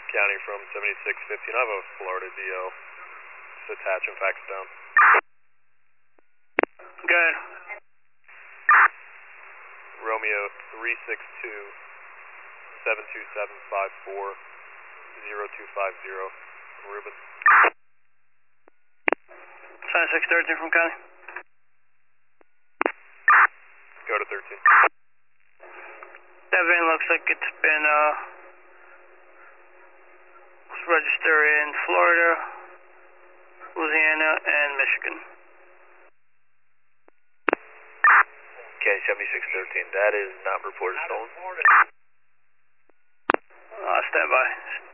County from 7615. I have a Florida DL. Just attach and fax down. Good. Romeo 362-72754-0250. Ruben. 7613 from County. Go to 13. That van looks like it's been registered in Florida, Louisiana, and Michigan. Okay, 7613. That is not reported stolen. Stand by.